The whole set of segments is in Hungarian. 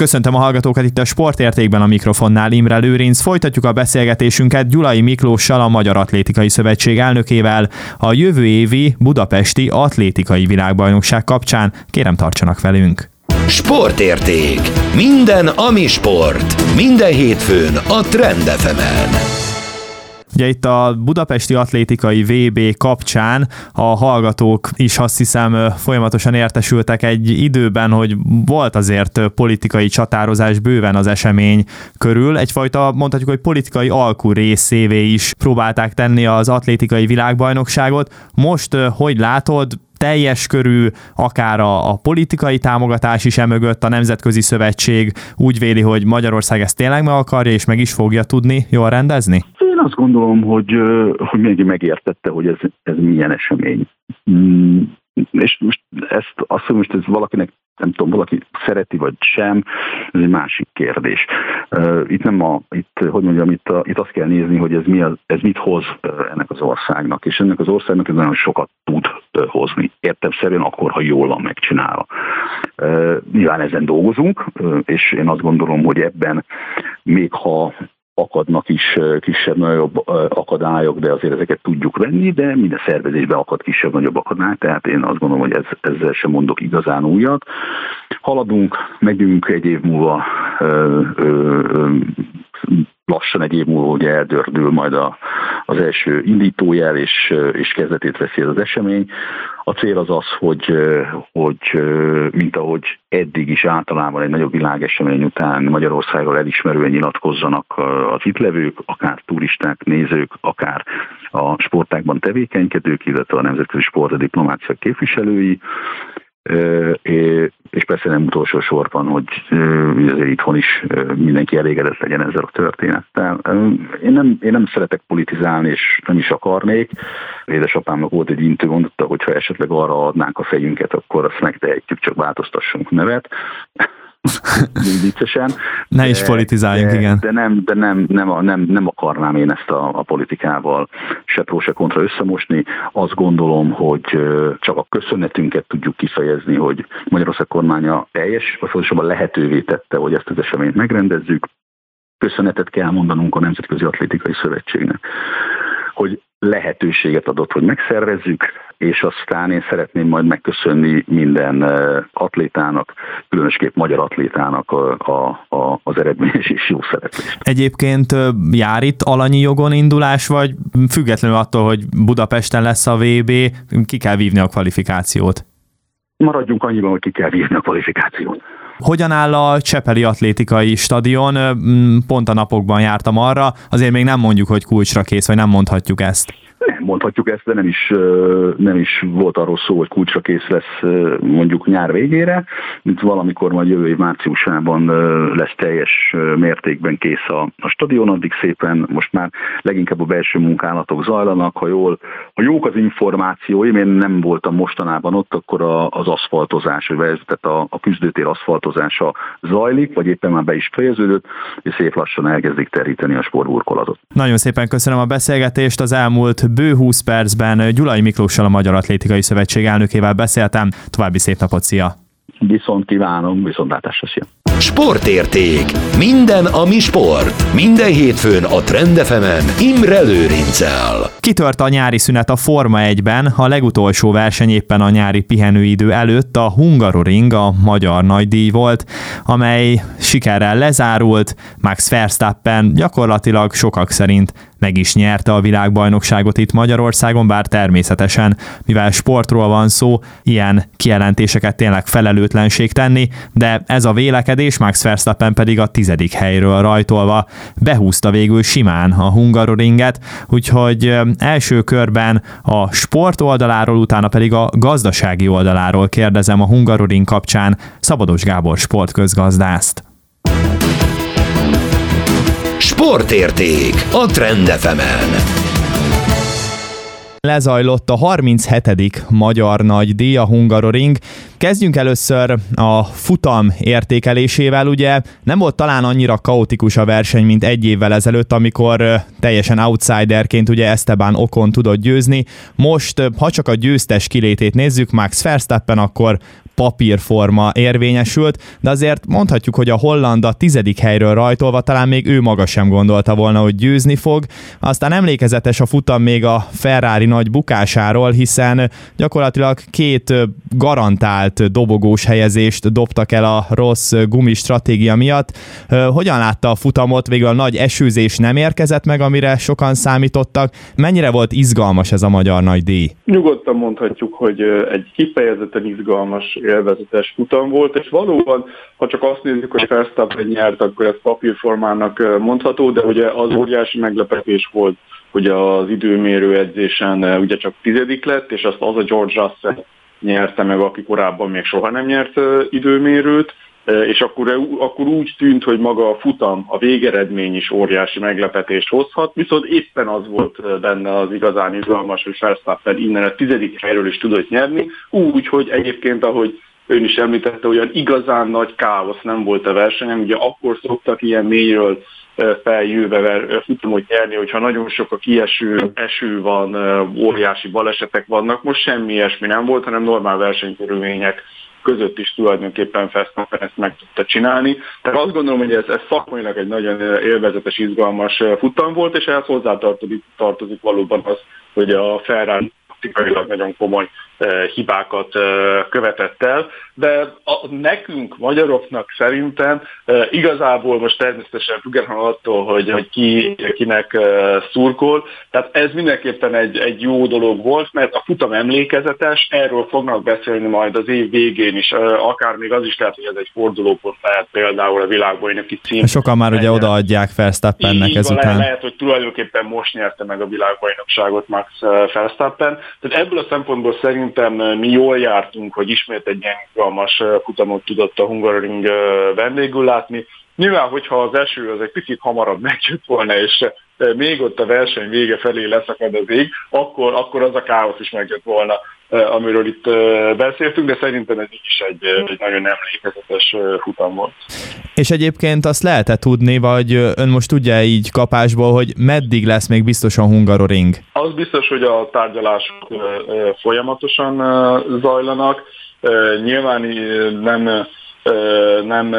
köszöntöm a hallgatókat itt a Sportértékben, a mikrofonnál Imre Lőrinc. Folytatjuk a beszélgetésünket Gyulai Miklóssal, a Magyar Atlétikai Szövetség elnökével a jövő évi budapesti atlétikai világbajnokság kapcsán. Kérem, tartsanak velünk! Sportérték. Minden, ami sport. Minden hétfőn a Trend FM-en. Ugye itt a budapesti atlétikai VB kapcsán a hallgatók is azt hiszem folyamatosan értesültek egy időben, hogy volt azért politikai csatározás bőven az esemény körül. Egyfajta, mondhatjuk, hogy politikai alkú részévé is próbálták tenni az atlétikai világbajnokságot. Most, hogy látod, teljes körű, akár a politikai támogatás is emögött, a Nemzetközi Szövetség úgy véli, hogy Magyarország ezt tényleg meg akarja, és meg is fogja tudni jól rendezni? Én azt gondolom, hogy mindenki megértette, hogy ez milyen esemény. És most most ez valakinek, nem tudom, valaki szereti vagy sem, ez egy másik kérdés. Itt azt kell nézni, hogy ez mit hoz ennek az országnak, és ennek az országnak ez nagyon sokat tud hozni. Értelemszerűen akkor, ha jól van megcsinálva. Nyilván ezen dolgozunk, és én azt gondolom, hogy ebben még ha akadnak is kisebb-nagyobb akadályok, de azért ezeket tudjuk venni, de minden szervezésben akad kisebb-nagyobb akadály, tehát én azt gondolom, hogy ezzel sem mondok igazán újat. Haladunk, megyünk egy év múlva, lassan egy év múlva ugye eldördül majd az első indítójel, és kezdetét veszi ez az esemény. A cél az az, hogy mint ahogy eddig is általában egy nagyobb világesemény után Magyarországról elismerően nyilatkozzanak az itt levők, akár turisták, nézők, akár a sportágban tevékenykedők, illetve a nemzetközi sportdiplomácia képviselői, és persze nem utolsó sorban, hogy azért itthon is mindenki elégedett legyen ezzel a történettel. Én nem szeretek politizálni, és nem is akarnék. Édesapámnak volt egy intő, mondotta, hogy ha esetleg arra adnánk a fejünket, akkor azt megtehetjük, csak változtassunk nevet. Viccesen. Ne is politizáljunk, igen. De nem akarnám én ezt a politikával se pró, se kontra összemosni. Azt gondolom, hogy csak a köszönetünket tudjuk kifejezni, hogy Magyarország kormánya teljes, vagy pontosabban lehetővé tette, hogy ezt az eseményt megrendezzük. Köszönetet kell mondanunk a Nemzetközi Atlétikai Szövetségnek, hogy lehetőséget adott, hogy megszervezzük, és aztán én szeretném majd megköszönni minden atlétának, különösképp magyar atlétának az eredményes és jó szereplést. Egyébként jár itt alanyi jogon indulás, vagy függetlenül attól, hogy Budapesten lesz a VB, ki kell vívni a kvalifikációt? Maradjunk annyiban, hogy ki kell vívni a kvalifikációt. Hogyan áll a Csepeli Atlétikai Stadion? Pont a napokban jártam arra, azért még nem mondjuk, hogy kulcsra kész, vagy nem mondhatjuk ezt. Nem mondhatjuk ezt, de nem is volt arról szó, hogy kulcsra kész lesz mondjuk nyár végére, mint valamikor majd jövő év márciusában lesz teljes mértékben kész a stadion, addig szépen most már leginkább a belső munkálatok zajlanak, ha jók az információim, én nem voltam mostanában ott, akkor az aszfaltozás, tehát a küzdőtér aszfaltozása zajlik, vagy éppen már be is fejeződött, és szép lassan elkezdik teríteni a sportburkolatot. Nagyon szépen köszönöm a beszélgetést, az elmúlt bő 20 percben Gyulai Miklóssal, a Magyar Atlétikai Szövetség elnökével beszéltem. További szép napot, szia! Viszont kívánom, viszontlátásra, szia! Sportérték. Minden, ami sport. Minden hétfőn a Trend FM-en Imre Lőrinccel. Kitört a nyári szünet a Forma 1-ben, a legutolsó verseny éppen a nyári pihenőidő előtt a Hungaroring, a magyar nagydíj volt, amely sikerrel lezárult. Max Verstappen gyakorlatilag sokak szerint meg is nyerte a világbajnokságot itt Magyarországon, bár természetesen, mivel sportról van szó, ilyen kijelentéseket tényleg felelőtlenség tenni, de ez a vélekedés, Max Verstappen pedig a 10. helyről rajtolva behúzta végül simán a Hungaroringet, úgyhogy első körben a sport oldaláról, utána pedig a gazdasági oldaláról kérdezem a Hungaroring kapcsán Szabados Gábor sportközgazdászt. Sportérték a Trend FM-en. Lezajlott a 37. magyar nagydíj, a Hungaroring. Kezdjünk először a futam értékelésével. Ugye nem volt talán annyira kaotikus a verseny, mint egy évvel ezelőtt, amikor teljesen outsiderként ugye Esteban Ocon tudott győzni. Most, ha csak a győztes kilétét nézzük, Max Verstappen, akkor papírforma érvényesült, de azért mondhatjuk, hogy a holland a 10. helyről rajtolva talán még ő maga sem gondolta volna, hogy győzni fog. Aztán emlékezetes a futam még a Ferrari nagy bukásáról, hiszen gyakorlatilag 2 garantált dobogós helyezést dobtak el a rossz gumis stratégia miatt. Hogyan látta a futamot? Végül a nagy esőzés nem érkezett meg, amire sokan számítottak. Mennyire volt izgalmas ez a magyar nagydíj? Nyugodtan mondhatjuk, hogy egy kifejezetten izgalmas, élvezetes futam volt, és valóban, ha csak azt nézzük, hogy Verstappen nyert, akkor ez papírformának mondható, de ugye az óriási meglepetés volt, hogy az időmérő edzésen ugye csak 10. lett, és azt az a George Russell nyerte meg, aki korábban még soha nem nyert időmérőt, és akkor úgy tűnt, hogy maga a futam, a végeredmény is óriási meglepetést hozhat, viszont éppen az volt benne az igazán izgalmas, hogy Verstappen innen a 10. helyről is tudott nyerni, úgy, hogy egyébként, ahogy ön is említette, olyan igazán nagy káosz nem volt a versenyen, ugye akkor szoktak ilyen mélyről feljöve futamot nyerni, hogyha nagyon sok a kieső, eső van, óriási balesetek vannak, most semmi ilyesmi nem volt, hanem normál versenykörülmények között is tulajdonképpen Verstappen ezt meg tudta csinálni. Tehát azt gondolom, hogy ez szakmailag egy nagyon élvezetes, izgalmas futam volt, és ehhez hozzátartozik valóban az, hogy a Ferrari taktikailag nagyon komoly hibákat követett el, de nekünk, magyaroknak szerintem igazából most természetesen függetlenül attól, hogy kinek szurkol, tehát ez mindenképpen egy jó dolog volt, mert a futam emlékezetes, erről fognak beszélni majd az év végén is, akár még az is lehet, hogy ez egy fordulópont lehet például a világbajnoki cím. Sokan már ugye odaadják Verstappennek ezután. Lehet, hogy tulajdonképpen most nyerte meg a világbajnokságot Max Verstappen, tehát ebből a szempontból szerintem mi jól jártunk, hogy ismét egy ilyen izgalmas futamot tudott a Hungaroring vendégül látni. Nyilván, hogyha az eső az egy picit hamarabb megjött volna, és még ott a verseny vége felé leszakad az ég, akkor az a káosz is megjött volna, amiről itt beszéltünk, de szerintem ez is egy nagyon emlékezetes futam volt. És egyébként azt lehet-e tudni, vagy ön most tudja így kapásból, hogy meddig lesz még biztosan Hungaroring? Az biztos, hogy a tárgyalások folyamatosan zajlanak. Nyilván nem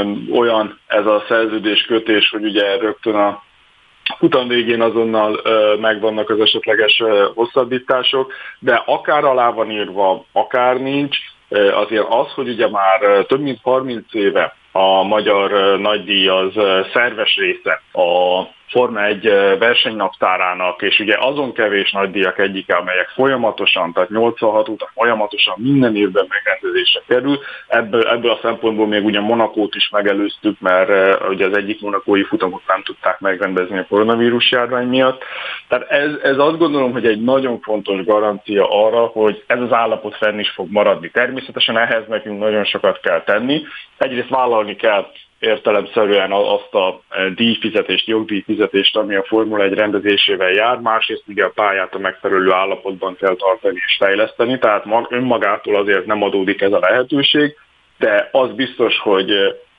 olyan ez a szerződéskötés, hogy ugye rögtön a futam végén azonnal megvannak az esetleges hosszabbítások, de akár alá van írva, akár nincs, azért az, hogy ugye már több mint 30 éve a magyar nagydíj az szerves része a Forma 1 versenynaptárának, és ugye azon kevés nagydíjak egyike, amelyek folyamatosan, tehát 86 óta folyamatosan minden évben megrendezésre kerül. Ebből a szempontból még ugye Monakót is megelőztük, mert ugye az egyik monakói futamot nem tudták megrendezni a koronavírus járvány miatt. Tehát ez azt gondolom, hogy egy nagyon fontos garancia arra, hogy ez az állapot fenn is fog maradni. Természetesen ehhez nekünk nagyon sokat kell tenni. Egyrészt vállalni kell értelemszerűen azt a díjfizetést, jogdíjfizetést, ami a Formula 1 rendezésével jár, másrészt ugye a pályát a megfelelő állapotban kell tartani és fejleszteni, tehát önmagától azért nem adódik ez a lehetőség, de az biztos, hogy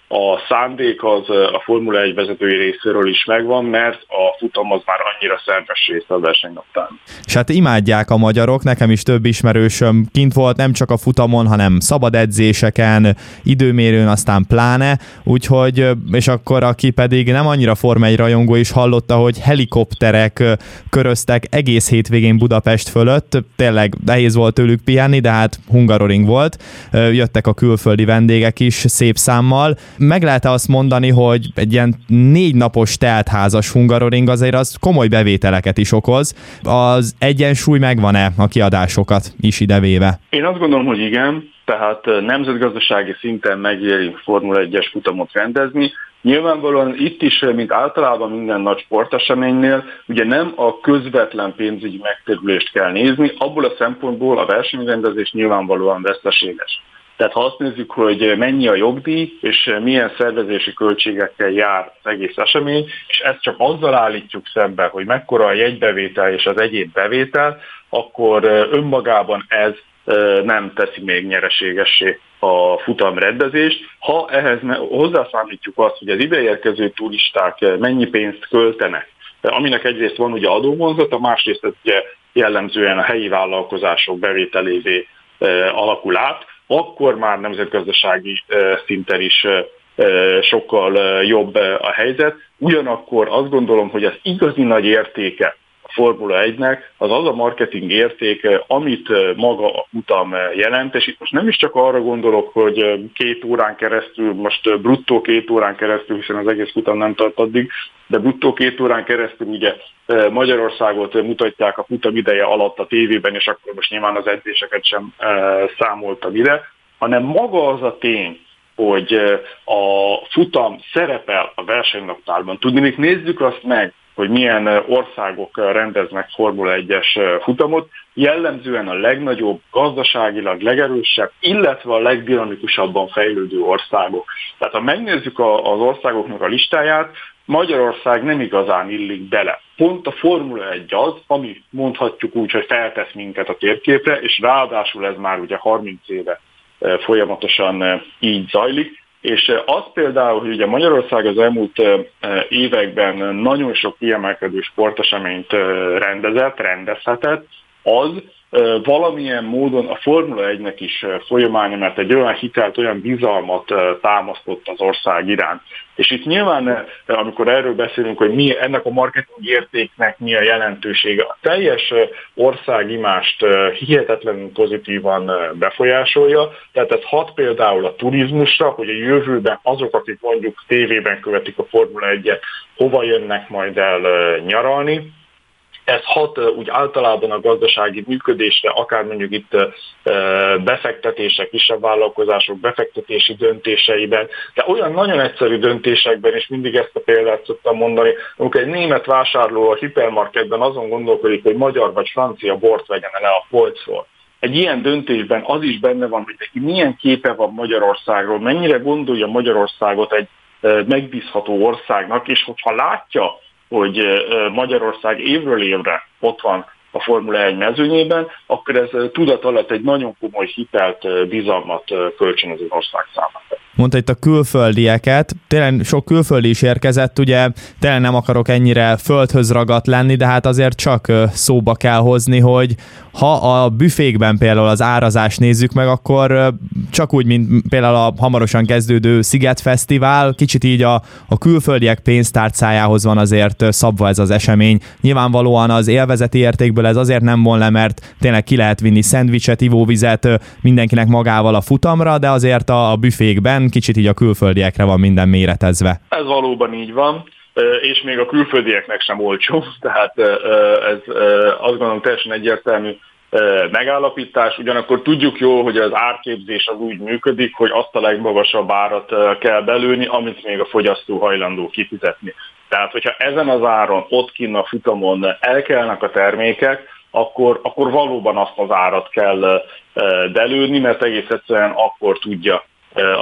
a szándék az a Formula 1 vezetői részéről is megvan, mert a futam az már annyira szerves része a versenynaptárnak. És hát imádják a magyarok, nekem is több ismerősöm kint volt, nem csak a futamon, hanem szabad edzéseken, időmérőn, aztán pláne, úgyhogy, és akkor aki pedig nem annyira Forma 1 rajongó is hallotta, hogy helikopterek köröztek egész hétvégén Budapest fölött, tényleg nehéz volt tőlük pihenni, de hát Hungaroring volt, jöttek a külföldi vendégek is szép számmal. Meg lehet-e azt mondani, hogy egy ilyen 4 napos teltházas Hungaroring azért az komoly bevételeket is okoz. Az egyensúly megvan-e a kiadásokat is idevéve? Én azt gondolom, hogy igen, tehát nemzetgazdasági szinten megéri Formula 1-es futamot rendezni. Nyilvánvalóan itt is, mint általában minden nagy sporteseménynél, ugye nem a közvetlen pénzügyi megtérülést kell nézni, abból a szempontból a versenyrendezés nyilvánvalóan veszteséges. Tehát ha azt nézzük, hogy mennyi a jogdíj, és milyen szervezési költségekkel jár az egész esemény, és ezt csak azzal állítjuk szembe, hogy mekkora a jegybevétel és az egyéb bevétel, akkor önmagában ez nem teszi még nyereségessé a futamrendezést. Ha ehhez hozzászámítjuk azt, hogy az ideérkező turisták mennyi pénzt költenek, aminek egyrészt van ugye adóvonzata, másrészt ugye jellemzően a helyi vállalkozások bevételévé alakul át, akkor már nemzetgazdasági szinten is sokkal jobb a helyzet. Ugyanakkor azt gondolom, hogy az igazi nagy értéke a Formula 1-nek az a marketing érték, amit maga a futam jelent, és itt most nem is csak arra gondolok, hogy 2 órán keresztül, most bruttó 2 órán keresztül, hiszen az egész futam nem tart addig, de bruttó 2 órán keresztül ugye Magyarországot mutatják a futam ideje alatt a tévében, és akkor most nyilván az edzéseket sem számoltam ide, hanem maga az a tény, hogy a futam szerepel a versenynaptárban. Tudni, nézzük azt meg, hogy milyen országok rendeznek Formula 1-es futamot, jellemzően a legnagyobb, gazdaságilag legerősebb, illetve a legdinamikusabban fejlődő országok. Tehát ha megnézzük az országoknak a listáját, Magyarország nem igazán illik bele. Pont a Formula 1 az, ami mondhatjuk úgy, hogy feltesz minket a térképre, és ráadásul ez már ugye 30 éve folyamatosan így zajlik, és az például, hogy ugye Magyarország az elmúlt években nagyon sok kiemelkedő sporteseményt rendezhetett, az valamilyen módon a Formula 1-nek is folyamánya, mert egy olyan hitelt, olyan bizalmat támasztott az ország iránt. És itt nyilván, amikor erről beszélünk, hogy mi ennek a marketing értéknek mi a jelentősége, a teljes országimást hihetetlenül pozitívan befolyásolja, tehát ez hat például a turizmusra, hogy a jövőben azok, akik mondjuk tévében követik a Formula 1-et, hova jönnek majd el nyaralni. Ez hat úgy általában a gazdasági működésre, akár mondjuk itt befektetések, kisebb vállalkozások befektetési döntéseiben, de olyan nagyon egyszerű döntésekben, és mindig ezt a példát szoktam mondani, amikor egy német vásárló a hipermarketben azon gondolkodik, hogy magyar vagy francia bort vegyen le a polcról. Egy ilyen döntésben az is benne van, hogy neki milyen képe van Magyarországról, mennyire gondolja Magyarországot egy megbízható országnak, és hogyha látja, hogy Magyarország évről évre ott van a Formula 1 mezőnyében, akkor ez tudat alatt egy nagyon komoly hitelt, bizalmat kölcsönöz az ország számára. Mondta itt a külföldieket, tényleg sok külföldi is érkezett, ugye tényleg nem akarok ennyire földhöz ragadt lenni, de hát azért csak szóba kell hozni, hogy ha a büfékben például az árazást nézzük meg, akkor csak úgy, mint például a hamarosan kezdődő Szigetfesztivál, kicsit így a külföldiek pénztárcájához van azért szabva ez az esemény. Nyilvánvalóan az élvezeti értékből ez azért nem von le, mert tényleg ki lehet vinni szendvicset, ivóvizet mindenkinek magával a futamra, de azért a büfékben kicsit így a külföldiekre van minden méretezve. Ez valóban így van, és még a külföldieknek sem olcsó, tehát ez azt gondolom teljesen egyértelmű megállapítás. Ugyanakkor tudjuk jól, hogy az árképzés az úgy működik, hogy azt a legmagasabb árat kell belőni, amit még a fogyasztó hajlandó kifizetni. Tehát, hogyha ezen az áron, ott kinn a futamon elkelnek a termékek, akkor valóban azt az árat kell belőni, mert egész egyszerűen akkor tudja a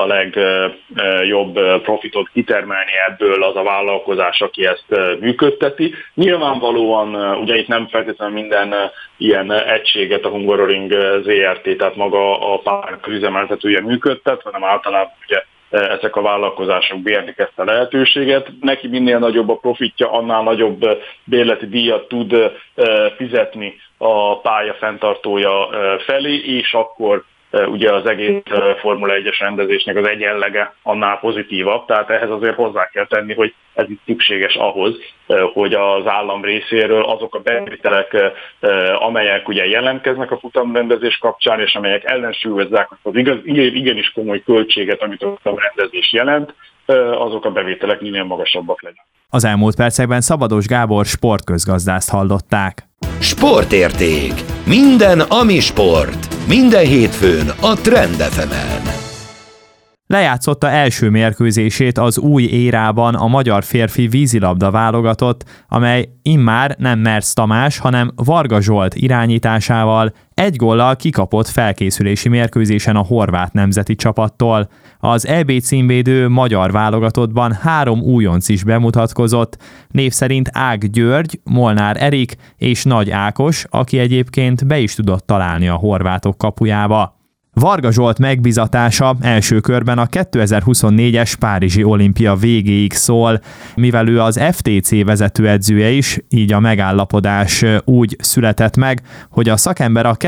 legjobb profitot kitermelni ebből az a vállalkozás, aki ezt működteti. Nyilvánvalóan, ugye itt nem feltétlenül minden ilyen egységet a Hungaroring ZRT, tehát maga a párnak üzemeltetője működtet, hanem általában ugye ezek a vállalkozások bérlik ezt a lehetőséget. Neki minél nagyobb a profitja, annál nagyobb bérleti díjat tud fizetni a pálya fenntartója felé, és akkor ugye az egész Formula 1-es rendezésnek az egyenlege annál pozitívabb, tehát ehhez azért hozzá kell tenni, hogy ez itt szükséges ahhoz, hogy az állam részéről azok a bevételek, amelyek ugye jelentkeznek a futamrendezés kapcsán, és amelyek ellensúlyozzák az igenis komoly költséget, amit a futamrendezés jelent, azok a bevételek minél magasabbak legyenek. Az elmúlt percekben Szabados Gábor sportközgazdászt hallották. Sportérték. Minden, ami sport. Minden hétfőn a Trend FM-en. Lejátszotta első mérkőzését az új érában a magyar férfi vízilabda válogatott, amely immár nem Mersz Tamás, hanem Varga Zsolt irányításával egy góllal kikapott felkészülési mérkőzésen a horvát nemzeti csapattól. Az EB címvédő magyar válogatottban 3 újonc is bemutatkozott, név szerint Ág György, Molnár Erik és Nagy Ákos, aki egyébként be is tudott találni a horvátok kapujába. Varga Zsolt megbizatása első körben a 2024-es Párizsi olimpia végéig szól, mivel ő az FTC vezetőedzője is, így a megállapodás úgy született meg, hogy a szakember a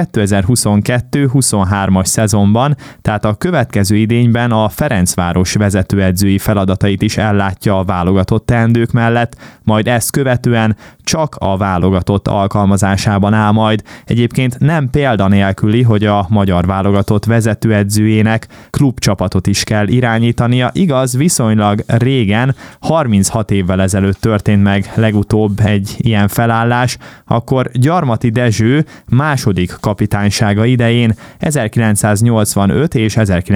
2022-23-as szezonban, tehát a következő idényben a Ferencváros vezetőedzői feladatait is ellátja a válogatott teendők mellett, majd ezt követően csak a válogatott alkalmazásában áll majd. Egyébként nem példanélküli, hogy a magyar válogatott vezetőedzőjének klubcsapatot is kell irányítania. Igaz, viszonylag régen, 36 évvel ezelőtt történt meg legutóbb egy ilyen felállás, akkor Gyarmati Dezső második kapitánysága idején 1985 és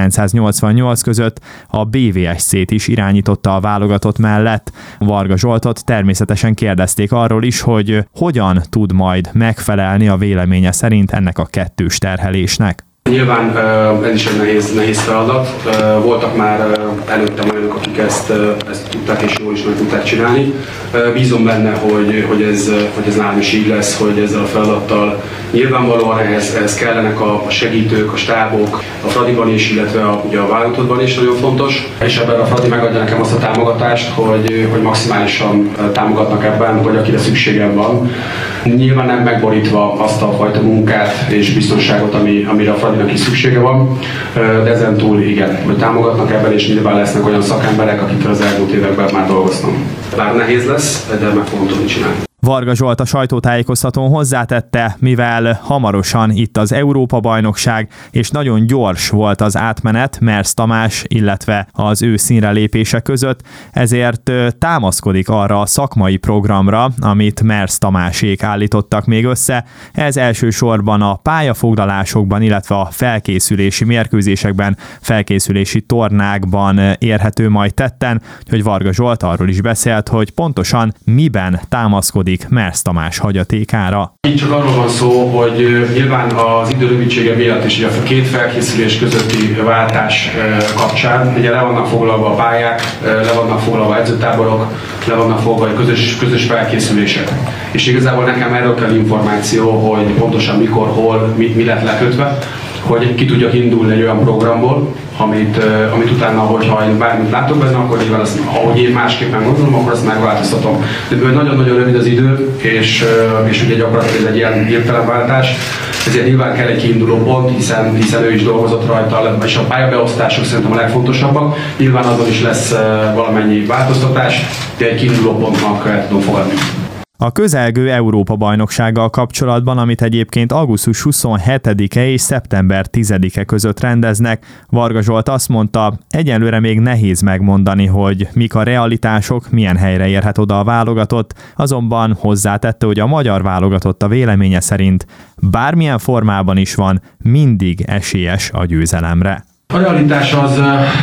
1988 között a BVSC-t is irányította a válogatott mellett. Varga Zsoltot természetesen kérdezték arról is, hogy hogyan tud majd megfelelni a véleménye szerint ennek a kettős terhelésnek. Nyilván ez is egy nehéz feladat. Voltak már előttem olyanok, akik ezt tudták és jól is meg tudták csinálni. Bízom benne, hogy ez nálam is így lesz, hogy ezzel a feladattal nyilvánvalóan ehhez kellenek a segítők, a stábok, a Fradiban is, illetve ugye a válogatottban is nagyon fontos. És ebben a Fradi megadja nekem azt a támogatást, hogy maximálisan támogatnak ebben, hogy akire szükségem van. Nyilván nem megborítva azt a fajta munkát és biztonságot, amire a Fradinak is szüksége van, de ezen túl igen, hogy támogatnak ebben, és nyilván lesznek olyan szakemberek, akikkel az elmúlt években már dolgoztam. Bár nehéz lesz, de meg fogom tudni csinálni. Varga Zsolt a sajtótájékoztatón hozzátette, mivel hamarosan itt az Európa-bajnokság, és nagyon gyors volt az átmenet Mersz Tamás, illetve az ő színre lépése között, ezért támaszkodik arra a szakmai programra, amit Mersz Tamásék állítottak még össze. Ez elsősorban a pályafoglalásokban, illetve a felkészülési mérkőzésekben, felkészülési tornákban érhető majd tetten, hogy Varga Zsolt arról is beszélt, hogy pontosan miben támaszkodik Mersz Tamás hagyatékára. Így csak arról van szó, hogy nyilván az idő rövidsége miatt is, hogy a két felkészülés közötti váltás kapcsán ugye le vannak foglalva a pályák, le vannak foglalva edzőtáborok, le vannak foglalva közös felkészülések. És igazából nekem erről kell információ, hogy pontosan mikor, hol, mi lett lekötve, hogy ki tudjak indulni egy olyan programból, amit utána, hogyha én bármit látok benne, akkor nyilván azt, ahogy én másképpen gondolom, akkor azt megváltoztatom. De nagyon-nagyon rövid az idő, és ugye gyakorlatilag ez egy ilyen hirtelen váltás, ezért nyilván kell egy kiinduló pont, hiszen ő is dolgozott rajta, és a pályabeosztások szerintem a legfontosabbak. Nyilván azon is lesz valamennyi változtatás, de egy kiinduló pontnak el tudom fogadni. A közelgő Európa-bajnoksággal kapcsolatban, amit egyébként augusztus 27-e és szeptember 10-e között rendeznek, Varga Zsolt azt mondta, egyelőre még nehéz megmondani, hogy mik a realitások, milyen helyre érhet oda a válogatott, azonban hozzátette, hogy a magyar válogatott a véleménye szerint bármilyen formában is van, mindig esélyes a győzelemre. A realitás az,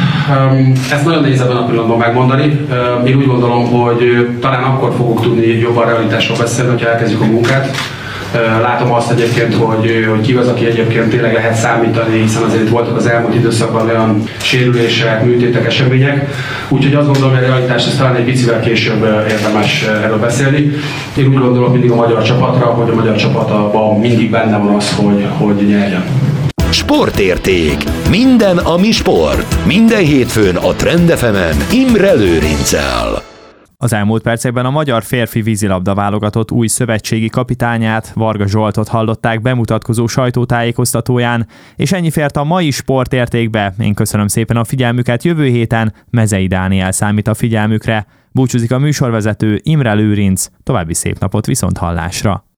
ezt nagyon nehéz ebben a pillanatban megmondani. Én úgy gondolom, hogy talán akkor fogok tudni jobban realitásról beszélni, hogyha elkezdjük a munkát. Látom azt egyébként, hogy ki az, aki egyébként tényleg lehet számítani, hiszen azért voltak az elmúlt időszakban olyan sérülések, műtétek, események. Úgyhogy azt gondolom, hogy a realitás ez talán egy picivel később érdemes erről beszélni. Én úgy gondolom mindig a magyar csapatra, hogy a magyar csapatban mindig benne van az, hogy nyerjen. Sportérték. Minden, ami sport. Minden hétfőn a Trend FM-en Imre Lőrinccel. Az elmúlt percekben a magyar férfi vízilabda válogatott új szövetségi kapitányát, Varga Zsoltot hallották bemutatkozó sajtótájékoztatóján, és ennyi fért a mai Sportértékbe. Én köszönöm szépen a figyelmüket, jövő héten Mezei Dániel számít a figyelmükre. Búcsúzik a műsorvezető Imre Lőrinc, további szép napot, viszonthallásra!